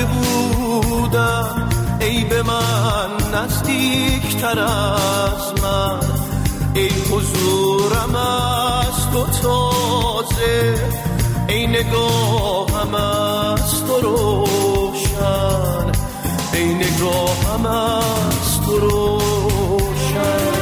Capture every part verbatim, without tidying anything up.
کرده بودم ای به من نزدیک تر از من، ای حضورم از تو تازه، ای نگاهم از تو روشن، ای نگاهم از تو روشن.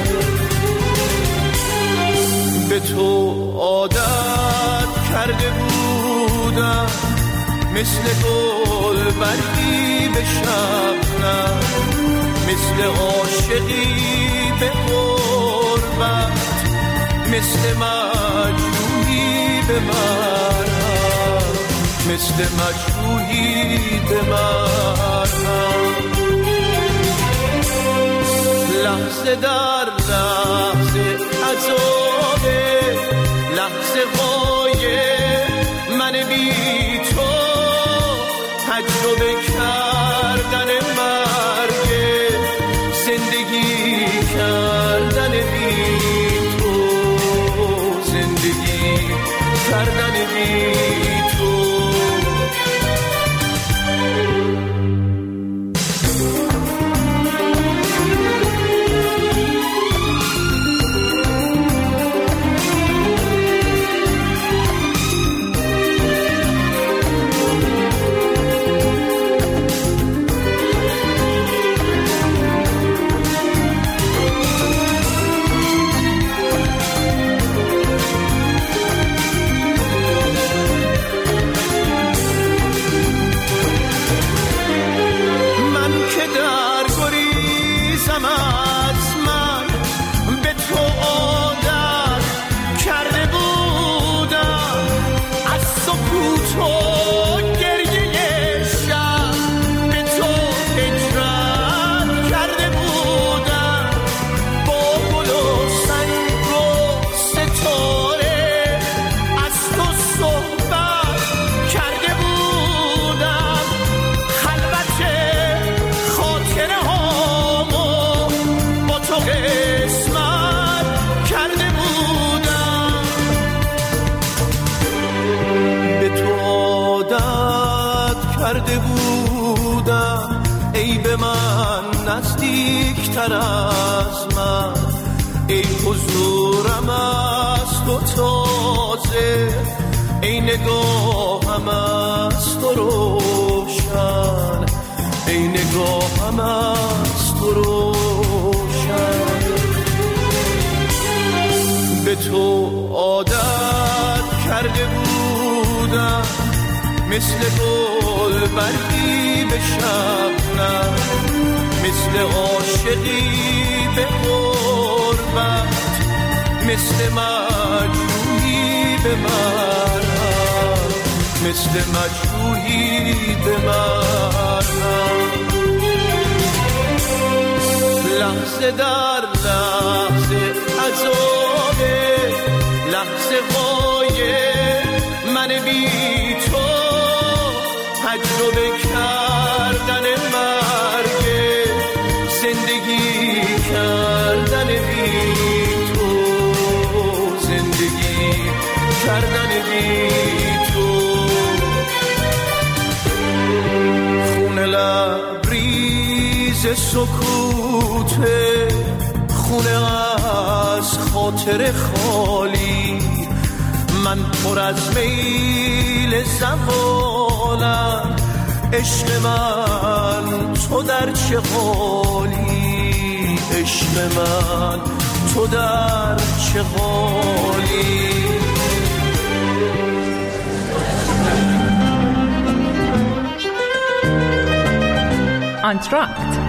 به تو عادت کرده بودم مثل گل برگی به شبنم، مثل عاشقی به غربت، مثل مجروحی به مرهم، مثل مجروحی به مرهم. لحظه در لحظه عذابه، لحظه های من بی تو، تجربه کردن مرگ، زندگی کردن بی تو، زندگی کردن بی تو. کرده بودم ای به من نزدیک تر از من، ای حضورم از تو تازه، ای نگاهم از تو روشن، ای نگاهم از تو روشن. به تو عادت کرده بودم مثل گل برگی به شبنم، مثل عاشقی به غربت، مثل مجروحی به مرهم، مثل مجروحی به مرهم. لحظه در لحظه عذابه، لحظه های من بی تو، تجربه کردن مرگ، زندگی کردن بی تو، زندگی کردن بی تو. خونه لبریز سکوته، خونه از خاطر خالی، من پر از میل زوالم، عشق من تو در چه حالی، عشق من تو در چه حالی. آنتراکت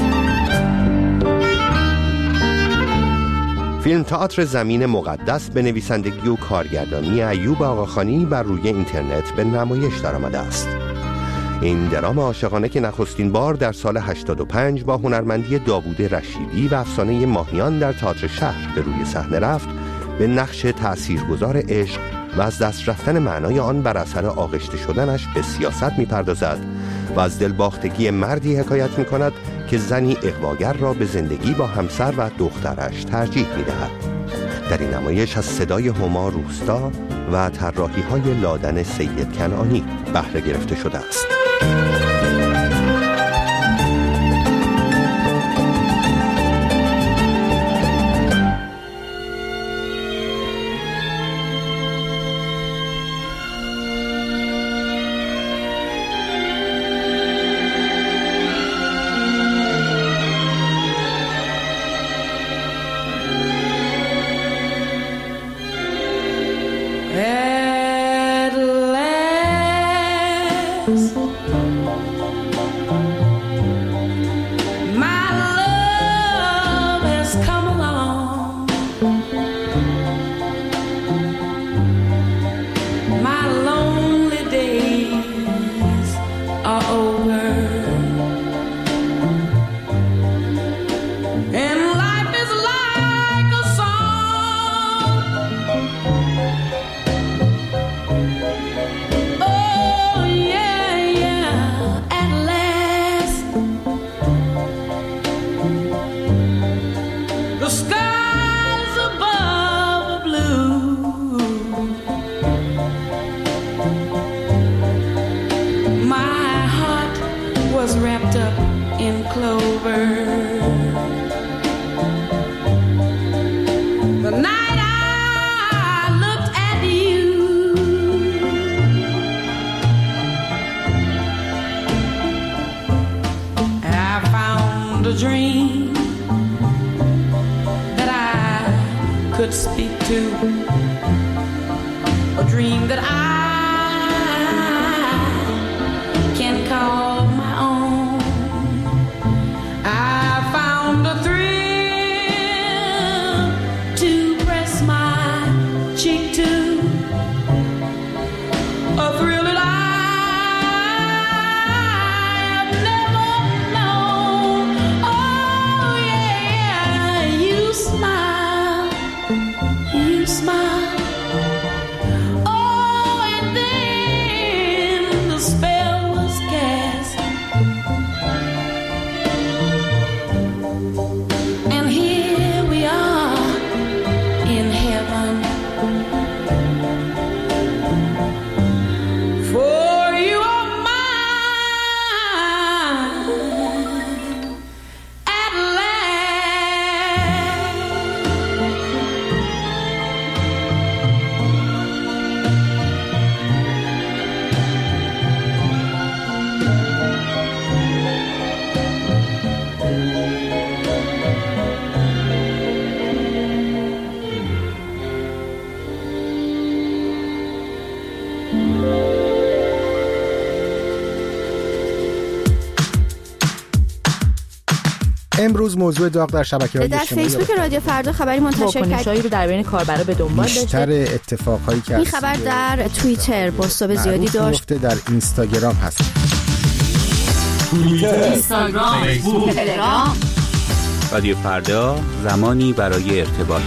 فیلم تئاتر زمین مقدس به نویسندگی و کارگردانی ایوب آقاخانی بر روی اینترنت به نمایش درآمده است. این درام عاشقانه که نخستین بار در سال هشتاد و پنج با هنرمندی داوود رشیدی و افسانه ماهیان در تئاتر شهر به روی صحنه رفت، به نقش تأثیرگذار عشق و از دست رفتن معنای آن بر اثر آغشته شدنش به سیاست می‌پردازد و از دلباختگی مردی حکایت می‌کند که زنی اغواگر را به زندگی با همسر و دخترش ترجیح می‌دهد. در این نمایش از صدای هما روستا و طراحی‌های لادن سید کنعانی بهره گرفته شده است. clover. The night I looked at you, I found a dream that I could speak to, a dream that I can call my own. I found a thrill to press my cheek to, a thrill that I have never known. Oh yeah, you smile, you smile. Oh, and then the spell was cast, and here we are in heaven. For you are mine at last. امروز موضوع داغ در شبکه‌های در اجتماعی فیسبوک رادیو فردا خبری منتشر واکنش‌هایی رو در بین کاربرا به دنبال بیشتر داشته. اتفاقهایی که این خبر در توییتر بازتاب زیادی داشت. در اینستاگرام هست. اینستاگرام، فیسبوک، تلگرام. رادیو فردا، زمانی برای ارتباط.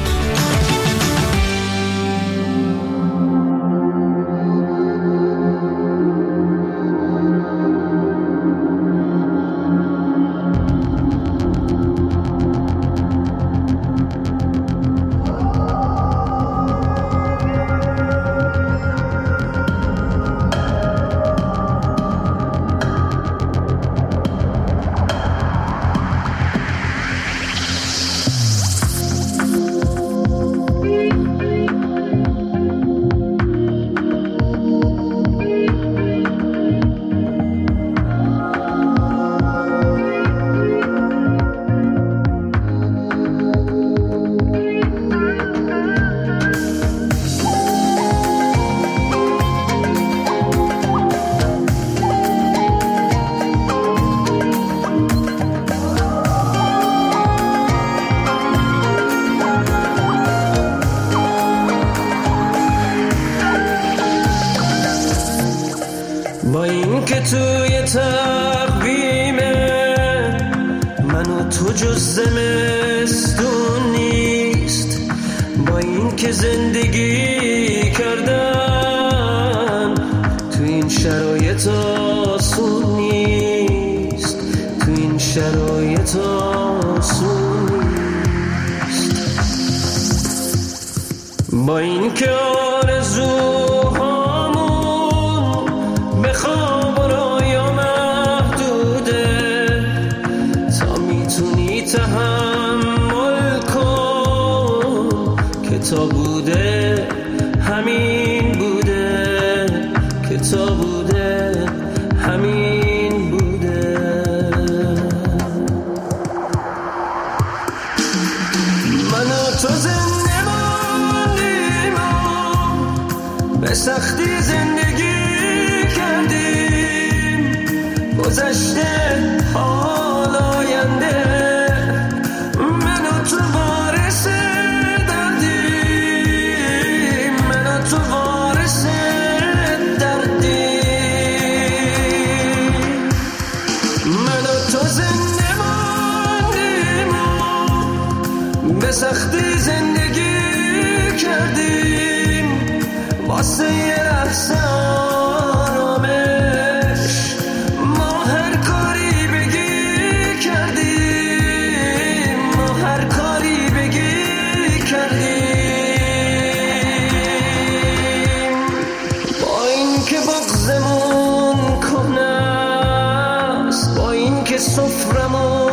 با این که توی تقویمه من و تو جز زمستون نیست، با این که زندگی کردن تو این شرایط آسون نیست، تو این شرایط آسون نیست، با این که آرزوهامون به خواب و رویا محدوده، تا میتونی تحمل کن که تا بوده همین بوده، که تا بوده همین بوده. من و تو زنده ماندیم و به سختی زندگی کردیم، گذشته حال آینده من و تو وارث دردیم، من و تو وارث دردیم، من و تو زنده ماندیم و به سختی زندگی کردیم، واسه یه لحظه آرامش ما هر کاری بگی کردیم، ما هر کاری بگی کردیم، با این که بغضمون کنه است، با این که سفرمون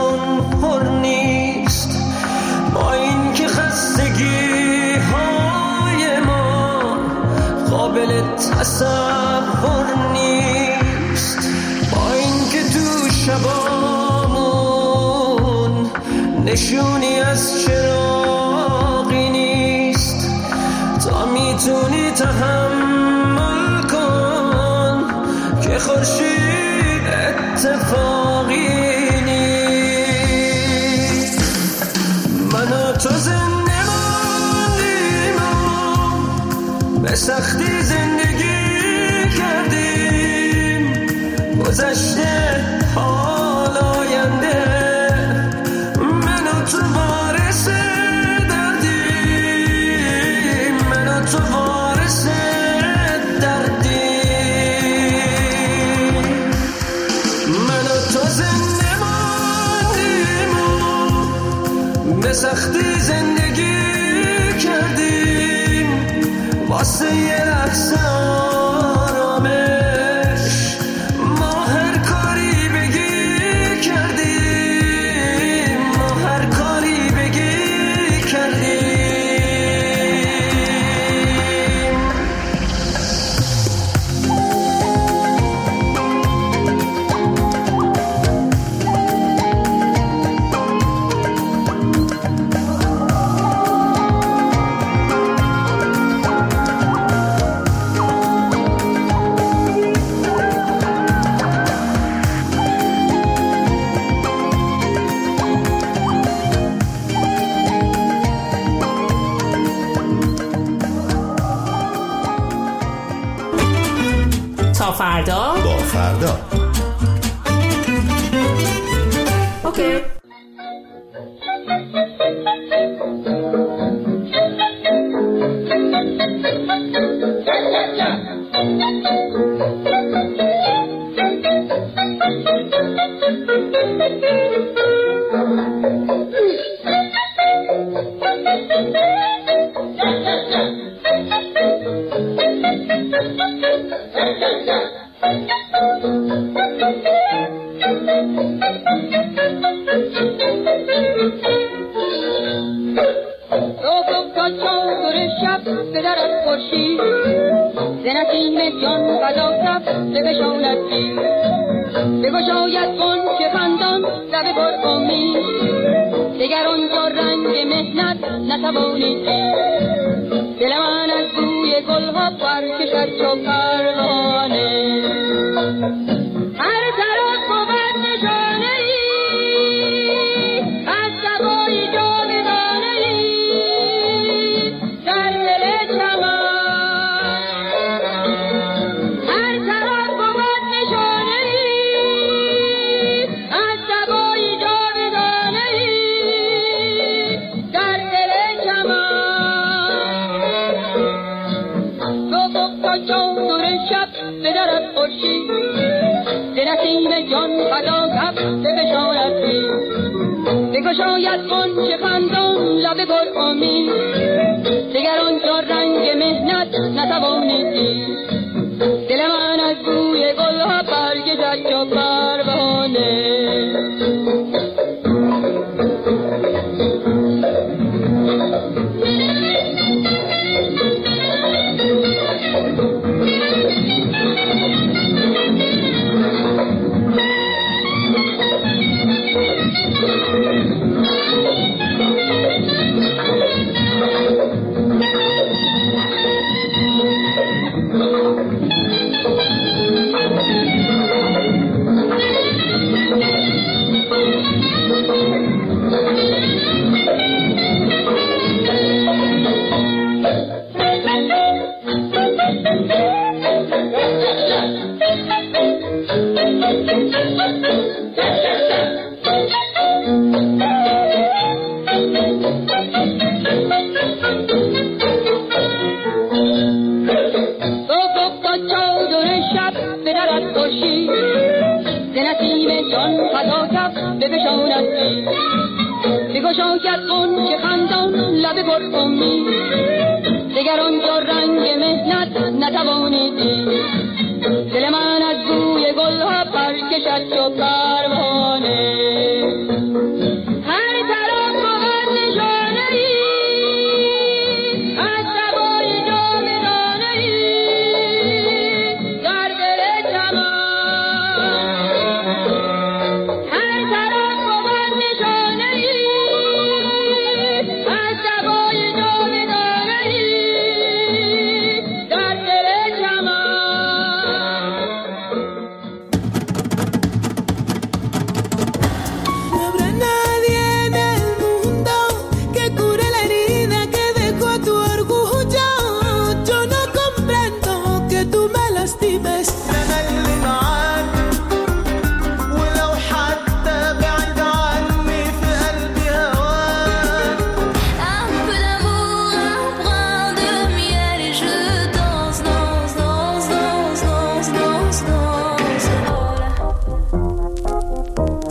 تصور نیست، با اینکه تو شبامون نشونی از چراغی نیست. تا میتونی تحمل کن که خورشید اتفاقی نیست. من و تو زنده ماندیم و به سختی زندگی کردیم، گذشته حال آینده من و تو وارث دردیم، من و تو وارث دردیم. من و تو زنده ماندیم و به سختی زندگی کردیم، واسه یه لحظه آرامش ما هر کاری بگی کردیم، ما هر کاری بگی کردیم. تا فردا با فردا. اوکی.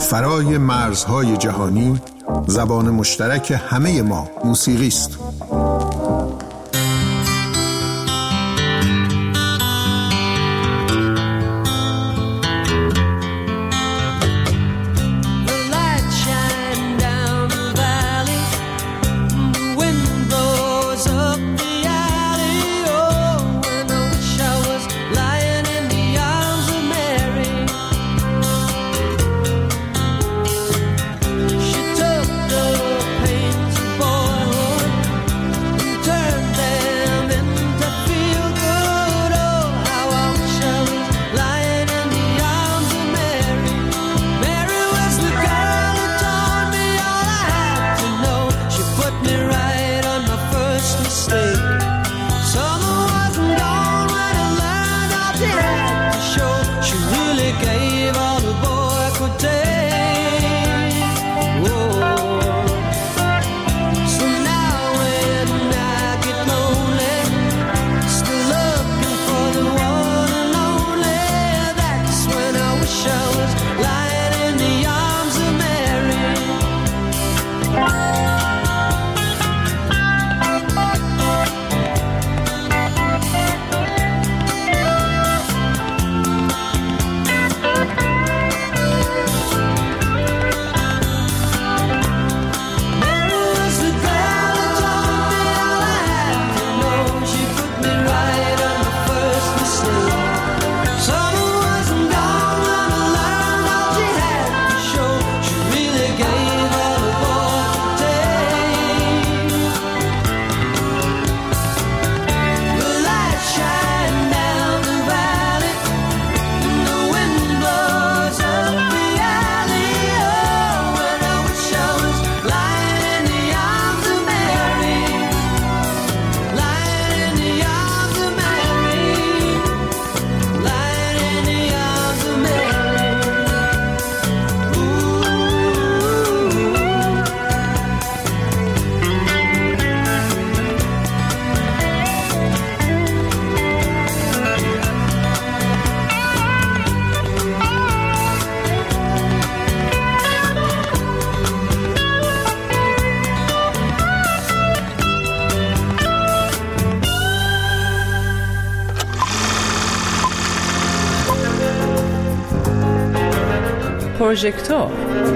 فرای مرزهای جهانی، زبان مشترک همه ما موسیقی است. پروژکتور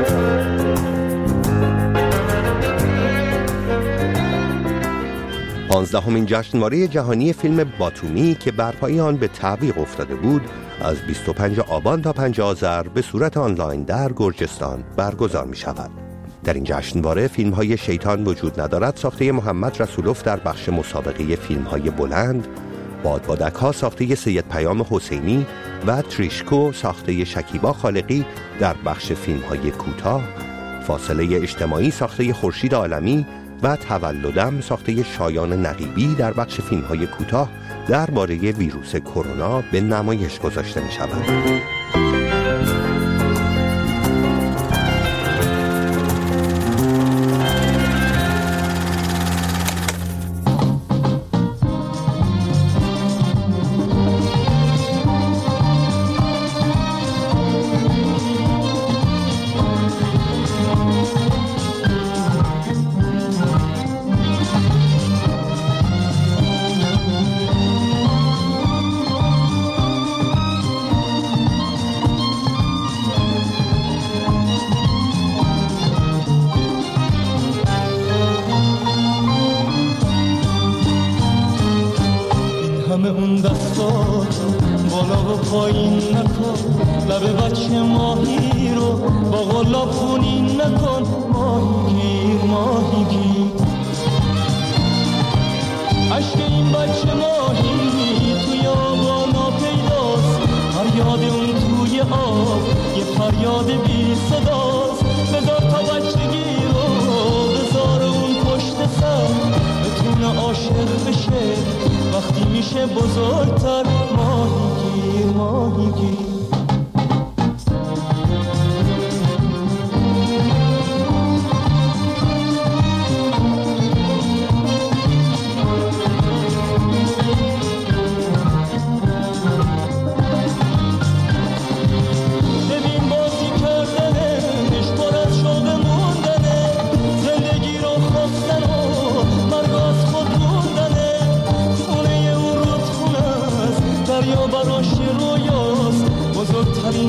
پانزدهمین جشنواره جهانی فیلم باتومی که برپای آن به تعویق افتاده بود از بیست و پنجم آبان تا پنجم آذر به صورت آنلاین در گرجستان برگزار می شود. در این جشنواره فیلم های شیطان وجود ندارد ساخته محمد رسولوف در بخش مسابقه فیلم های بلند، بادبادک ها ساخته سید پیام حسینی و تریشکو ساخته شکیبا خالقی در بخش فیلم های کوتاه، فاصله اجتماعی ساخته خورشید عالمی و تولدم ساخته شایان نقیبی در بخش فیلم های کوتاه درباره ویروس کرونا به نمایش گذاشته می شود.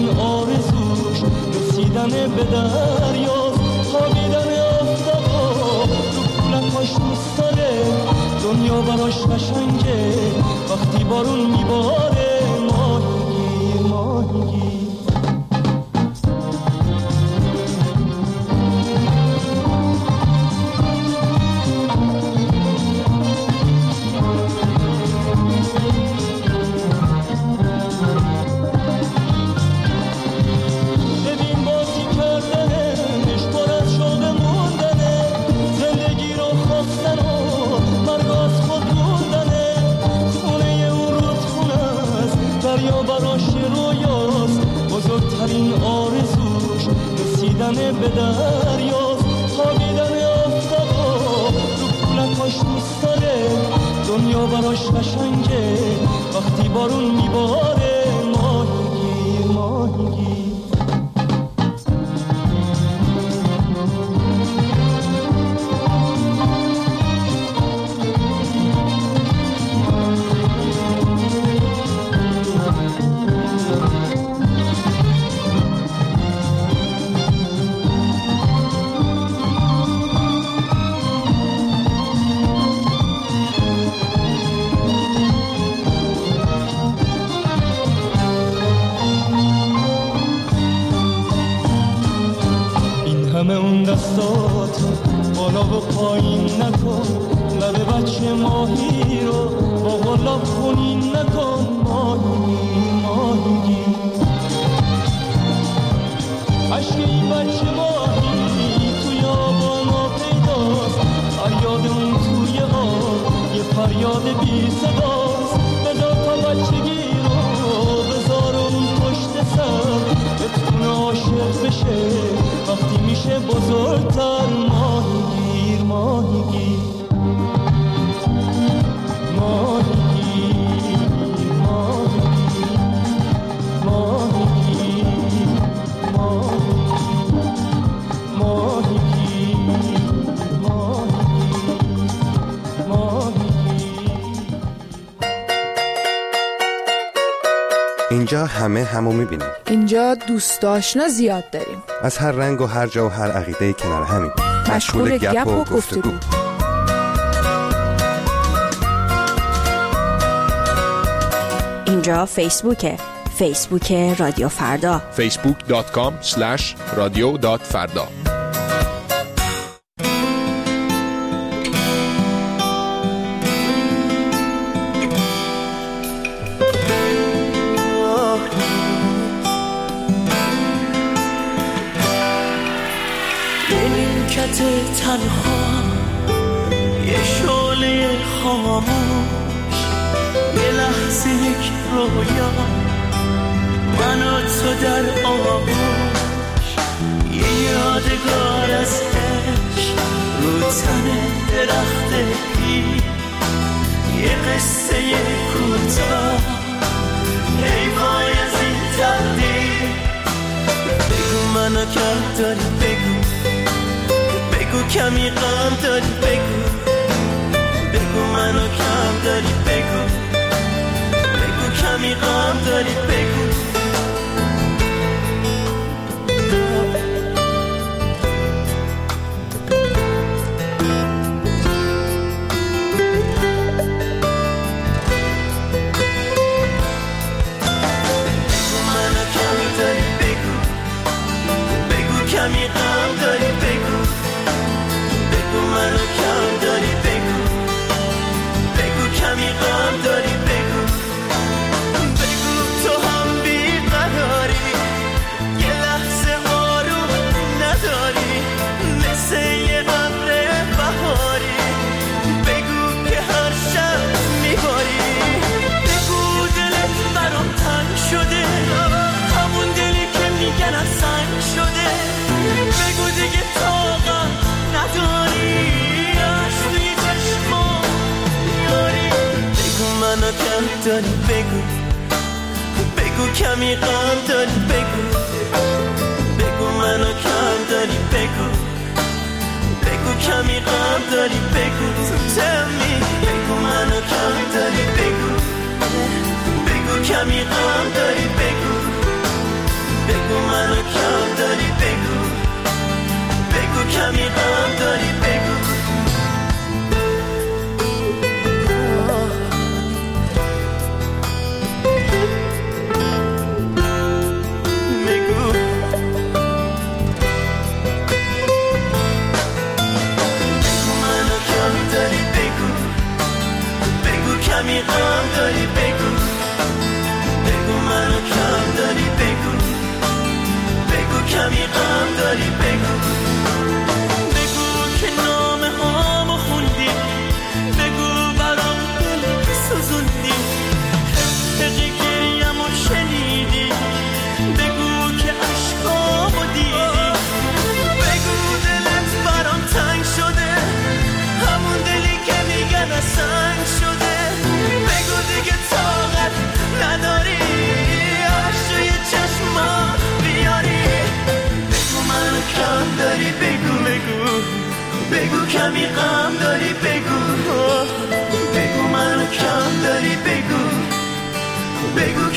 آرزوش رسیدن به دریاست، خوابیدن آفتابا رو پولکاش دوست داره، دنیا براش قشنگه وقتی بارون میباره. ماهیگیر ماهیگیر به دریاست، خوابیدن آفتابا رو پولکاش دوست داره، دنیا براش قشنگه وقتی بارون میباره. ماهیگیر ماهیگیر دستاتو بالا و پایین نکن، لب بچه ماهی رو با غلاب خونین نکن. ماهی ماهی عشق این بچه ماهی توی آبانا پیداست، فریاد اون توی آب یه فریاد بی صداست. بذار تا بچگی رو بذار اون پشت سر بتونه عاشق بشه وقتی میشه بزرگتر. ماهیگیر ماهیگیر ماهیگیر ماهیگیر ماهیگیر ماهیگیر ماهیگیر ماهیگیر. اینجا همه همو میبینیم. اینجا دوست آشنا زیاد داریم، از هر رنگ و هر جا و هر عقیده کنار همین، مشغول گپ و گفتگو. اینجا فیسبوکه، فیسبوک رادیو فردا، فیسبوک دات کام اسلش رادیو دات فردا. تنها یه شعله خاموش، یه لحظه یک رویا، من و تو در آغوش، یه یادگار از عشق رو تن درخت پیر، یه قصه کوتاه ای وای از این تقدیر. بگو منو کم داری، بگو بگو کمی غم داری، بگو بگو منو کم داری، بگو بگو کمی غم داری، بگو منو کم داری، بگو بگو کمی غم داری، بگو بگو منو کم داری، بگو بگو کمی غم داری، بگو بگو تو هم بی‌قراری، یه لحظه آروم نداری، مثل یه ابر بهاری، بگو که هر شب میباری، بگو دلت برام تنگ شده، همون دلی که میگن از سنگ شده، بگو دیگه طاقت نداری، عشق توی چشما یاری، بگو منو کم داری، بگو بگو کمی غم داری، بگو بگو منو کم داری، بگو بگو کمی غم داری، بگو tell me، بگو منو کم داری، بگو بگو کمی غم داری، بگو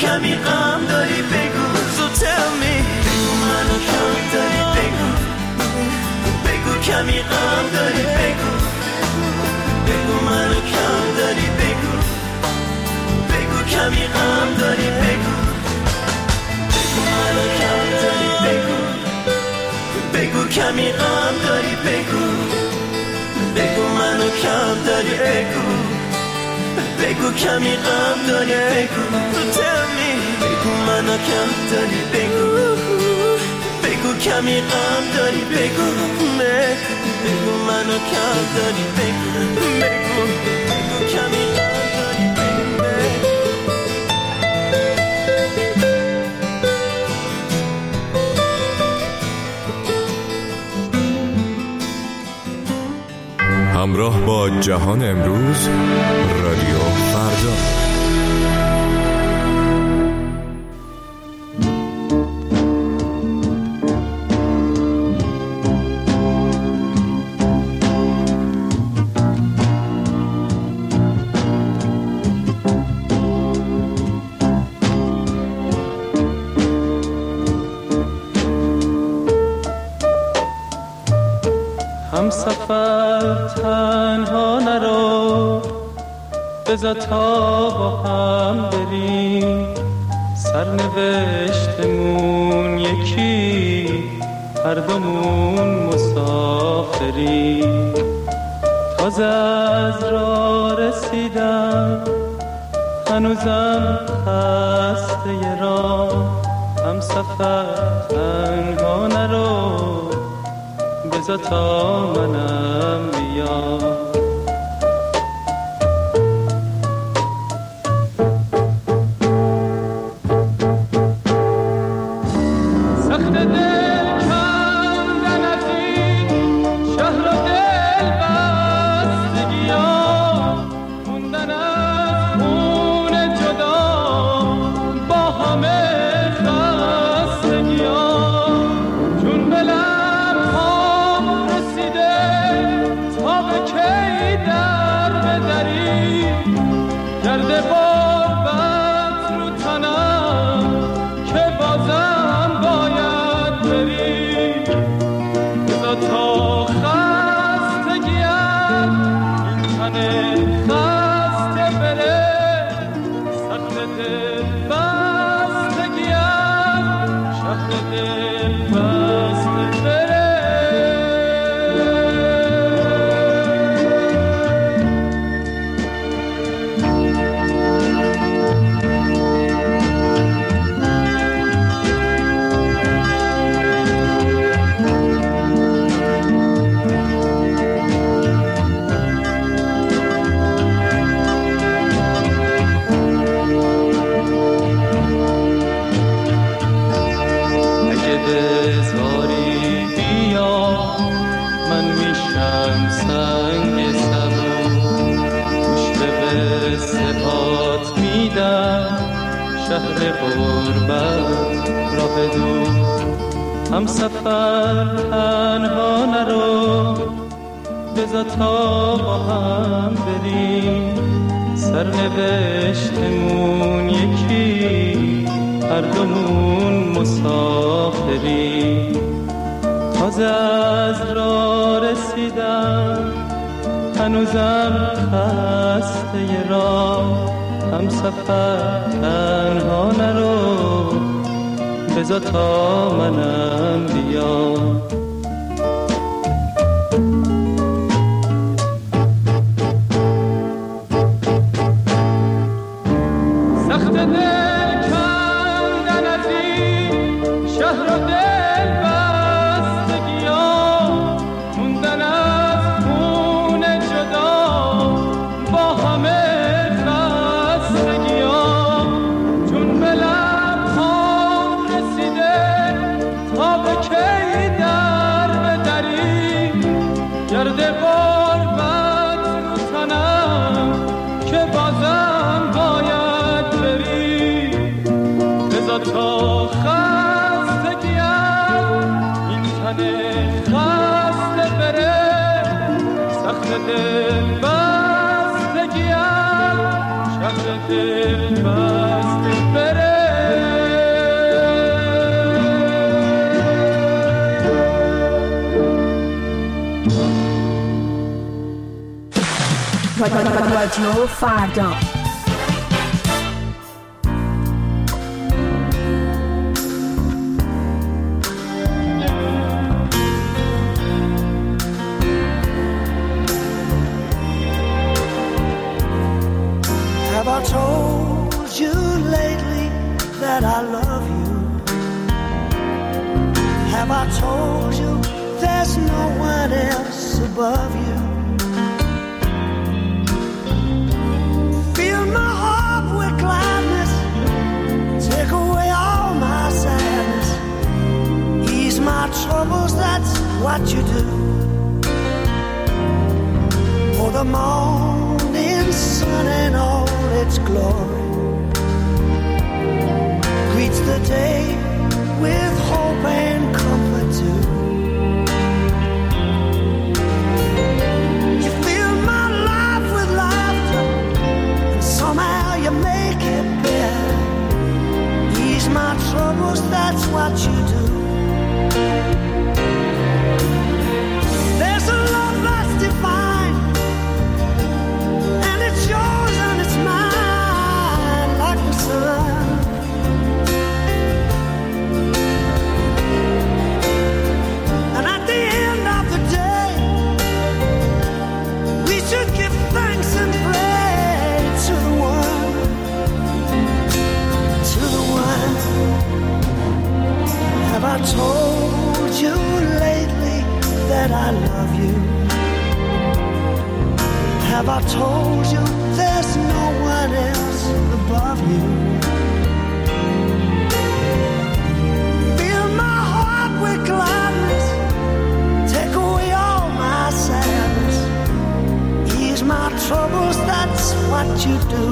کمی غم داری بگو So tell me بگو منو کم داری بگو بگو کمی غم داری بگو بگو منو کم داری بگو بگو کمی غم داری بگو بگو منو کم داری بگو بگو کمی غم داری بگو بگو منو کم داری بگو بگو کمی غم داری بگو تو tell me بگو منو کم داری بگو بگو کمی غم داری بگو بگو منو کم داری بگو بگو بگو کمی غم داری بگو همراه با جهان امروز رادیو فردا. هم سفر تنها نرو بذار تا با هم بریم سرنوشتمون یکی هر دومون مسافریم تازه از راه رسیدم هنوزم خسته راه هم سفر تنها نرو بذار تا منم بیام هم سفر تنها نرو بذار تا با هم بریم سرنوشتمون یکی هر دومون مسافریم تازه از راه رسیدم هنوزم خسته راه هم سفر تنها نرو بذار تا منم بیام سخت دل کندن از این شهر و دل بستگیام موندن از خون جدا با همه خستگیام چون بلم خام رسیده تا به کی در بدری گرد غربت رو تنم که بازم باید بری بذار تا خستگیم این تن خسته بره سخت دل بستگیم شهر دل بسته بره رادیو فردا. Have I told you lately that I love you? Have I told you there's no one else above you? Fill my heart with gladness, take away all my sadness, ease my troubles, that's what you do. For the morning sun and all its glory greets the day with hope and comfort too. You fill my life with laughter, and somehow you make it better. Ease my troubles, that's what you do. There's a love that's divine, and it's yours and it's mine like the sun. I told you lately that I love you. Have I told you there's no one else above you? Fill my heart with gladness, take away all my sadness, ease my troubles, that's what you do.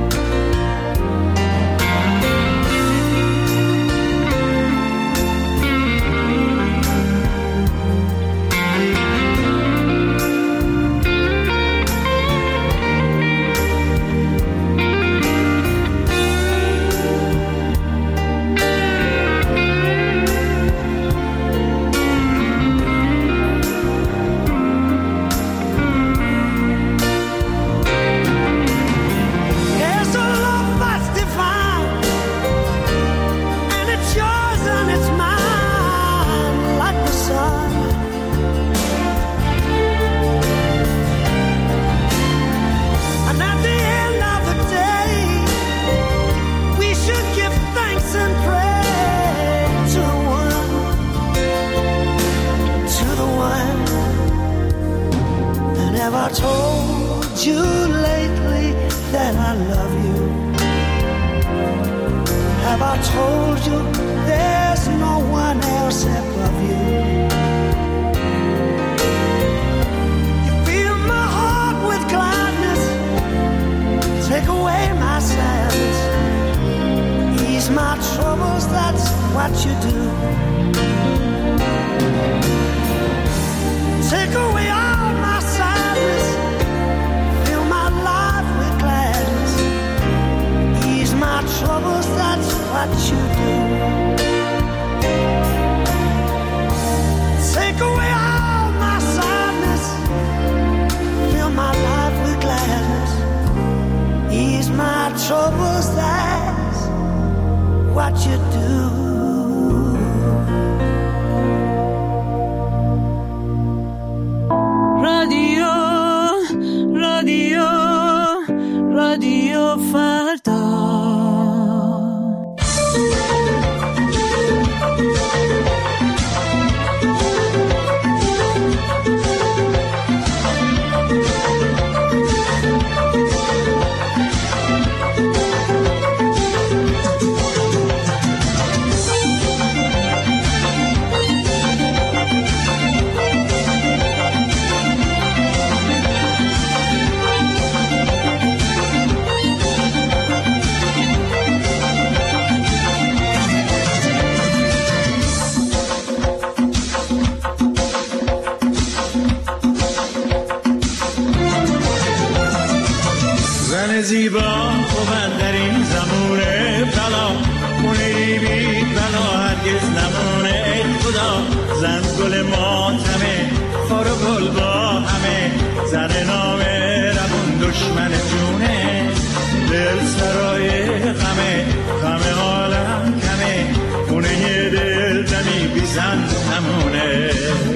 I told you lately that I love you. Have I told you there's no one else above you? You fill my heart with gladness, take away my sadness, ease my troubles, that's what you do. Take away all my sadness, fill my life with gladness, ease my troubles, that's what you do. Take away all my sadness, fill my life with gladness, ease my troubles, that's what you do. رادیو فردا. زیبا خوبن در این زمونه بلا خونه بی بلا هرگز نمونه ای خدا زن گل ماتمه خار و گل با همه زن نامه رمون بیزن همونه.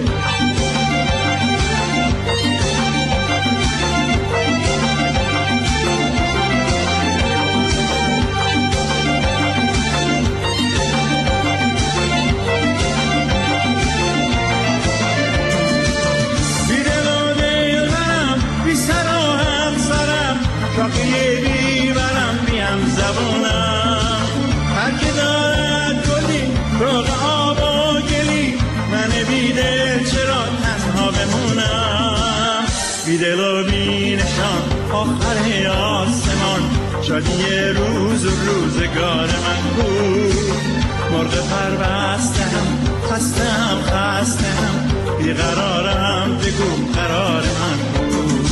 شاقیه بیبرم بیم زبونم، هر که دارد گلی روغ آب و گلی، من بیدل چرا تنها بمونم. بیدل و بینشان آخر آسمان، شادی روز و روزگار من بود. مرغ پربستم خستم خستم، بیقرارم بگو قرار من بود.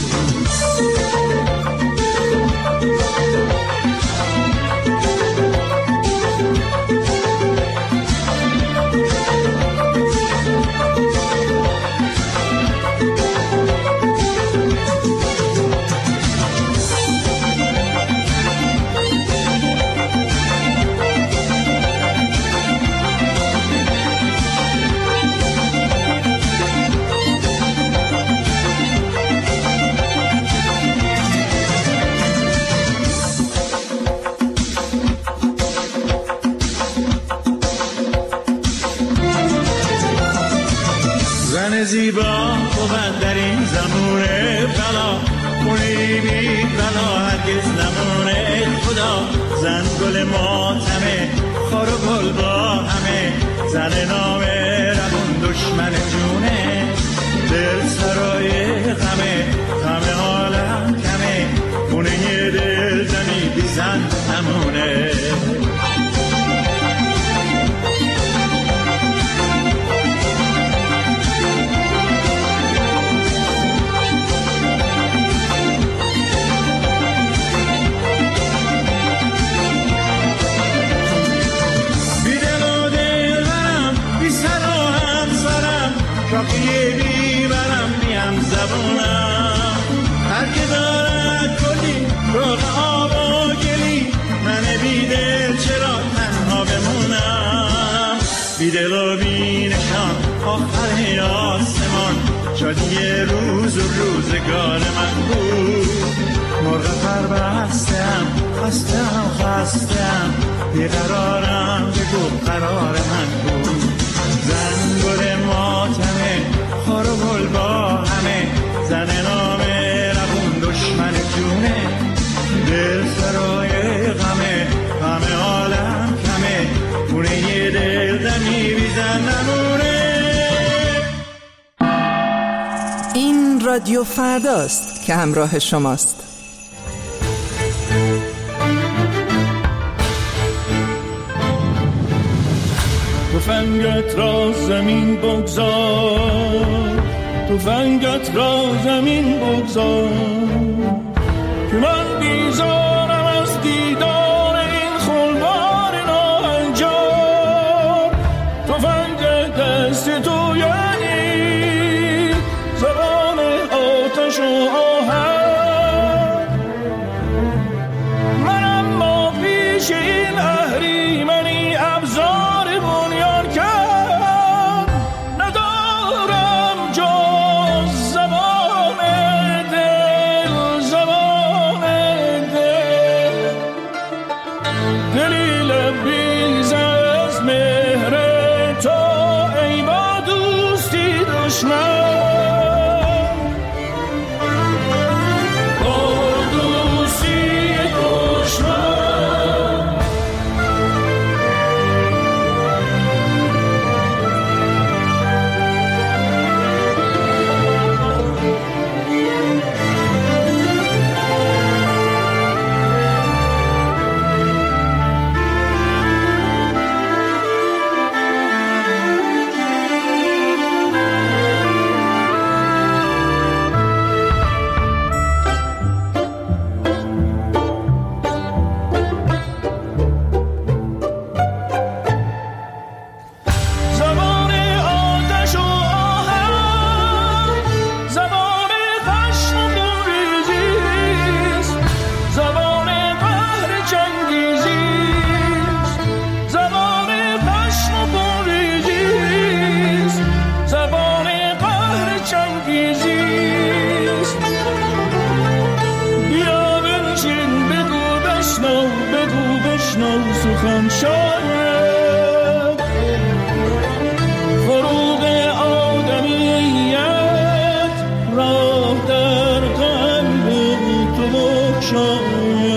زیبا بود در این زمونه بلا، خونی بی بلا هرگز نمونه. خدا زن گل ماتمه، خار و گل با همه، زن نامه ربون دشمن جونه. دل سرای غمه، غم عالم کمه، خونه دل زنی بی زن نمونه. شاقیه بیبرم بیم زبونم، هر که دارد گلی روغ آب و گلی، من بیدل چرا تنها بمونم. بیدل و بینشان آخر آسمان، شادی روز و روزگار من بود. مرغ پربستم خستم خستم، بیقرارم بگو قرار من بود. زن گل ماتمه، خار و گل با همه، زن نامه ربون دشمن جونه. دل سرای غمه، غم عالم کمه، خونه دل دمی بیزن نمونه. این رادیو فرداست که همراه شماست. تفنگت را زمین بگذار، تفنگت را زمین بگذار، که من بیزارم از دیدار این خلوار ناهنجار. تفنگ دست تو یعنی زبان آتش و آهن، من اما پیش این اهریمنی ابزار کن شاید فروغ آدمیت راه در قلب تو بگشاید.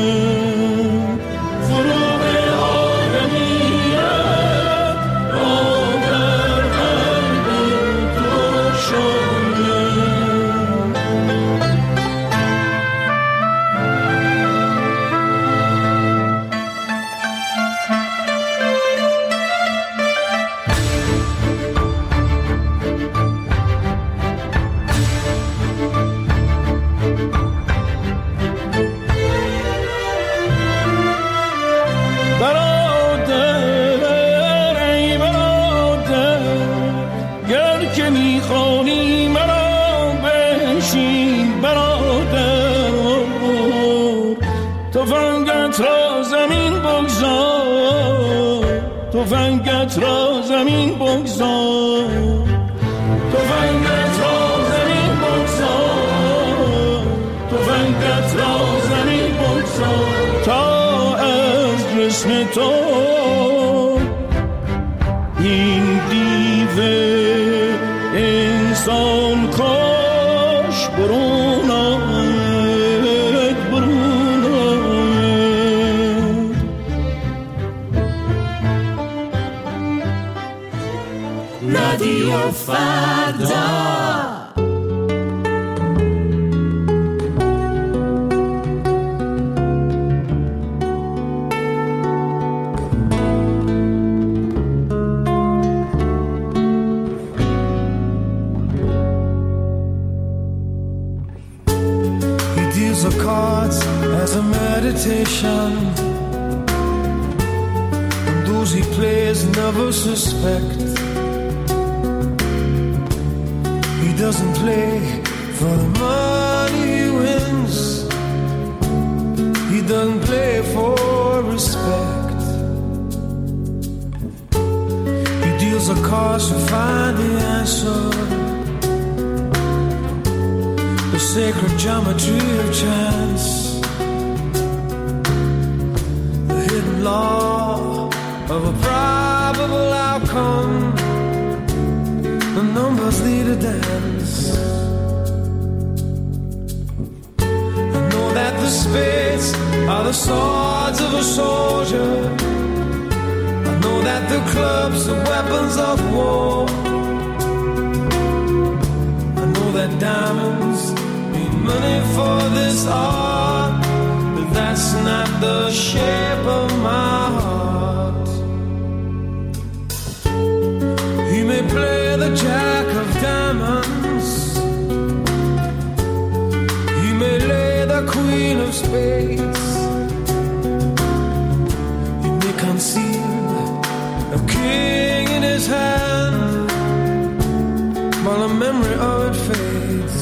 تفنگت را زمین بگذار، تفنگت را زمین بگذار، تفنگت را زمین بگذار تا از جسم تو این دیو انسان کاش برون آید، برون آید. رادیو فردا. As a meditation, and those he plays never suspect. He doesn't play for the money he wins, he doesn't play for respect. He deals the cards to find the answer, the sacred geometry of chance, the hidden law of a probable outcome. The numbers lead a dance. I know that the spades are the swords of a soldier. I know that the clubs are weapons of war. I know that diamonds money for this art, but that's not the shape of my heart. He may play the jack of diamonds, he may lay the queen of spades, he may conceal a king in his hand while the memory of it fades.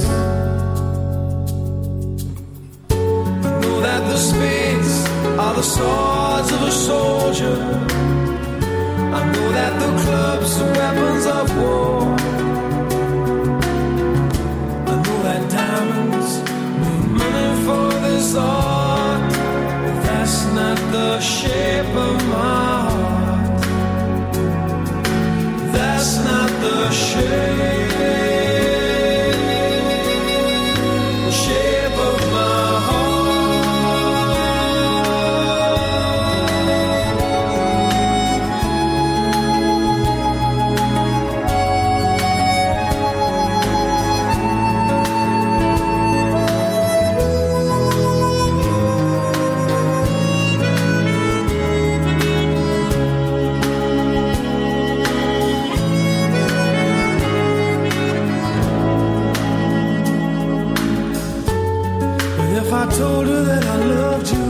That the spades are the swords of a soldier. I know that the clubs are weapons of war. I know that diamonds mean money for this art, but that's not the shape of my heart. That's not the shape, the shape of my heart. I told her that I loved you,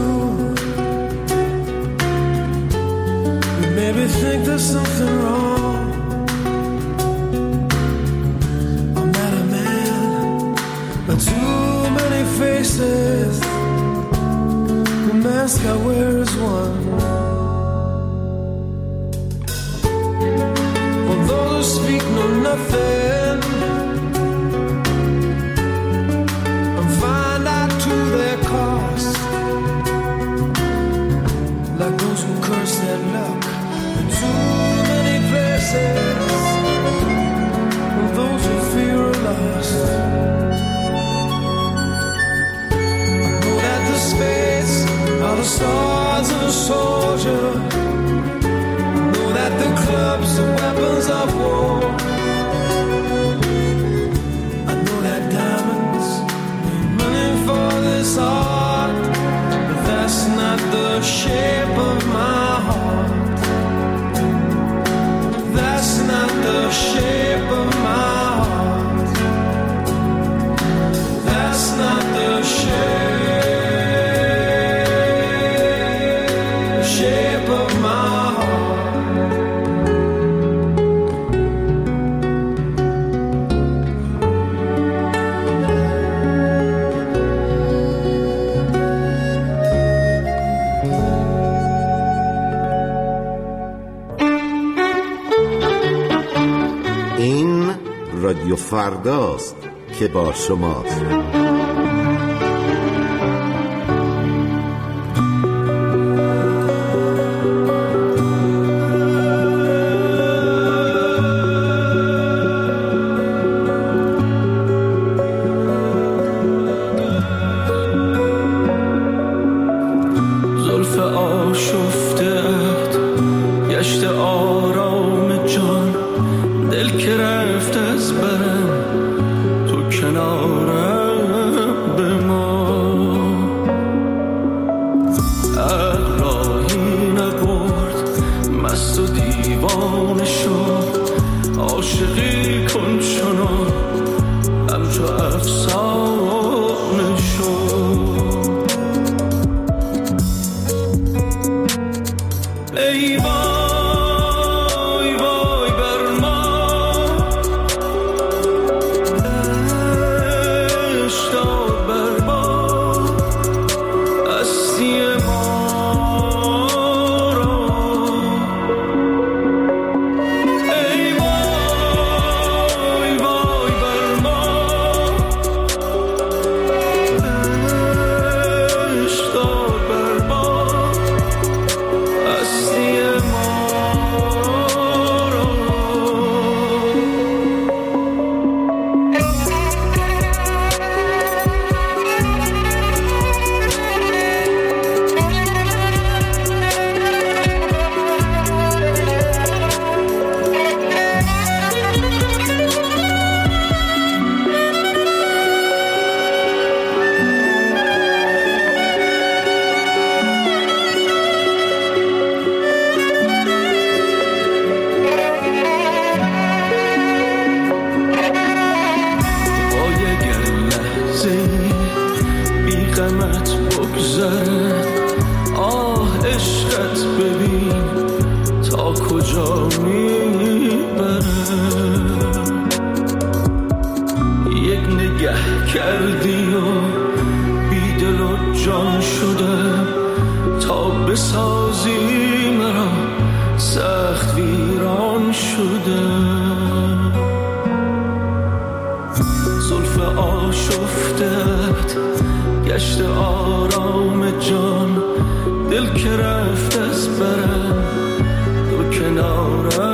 you made me think there's something wrong. I'm not a man, but too many faces. The mask I wear is one. For those who speak know nothing and find out to their cost, like those who curse that clubs are weapons of war. I know that diamonds need money for this art, but that's not the shape of my heart. That's not the shape of my heart. That's not the shape, shape of my رادیو فرداست که با شماست. زلف آشفته‌ات گشت آرام جان، دل که رفت از برم تو کنارم بمان. عقل راهی نبرد مست و دیوانه شد، عاشقی کن چنان همچو افسانه شد. ای دل که رفت از برم تو کنارم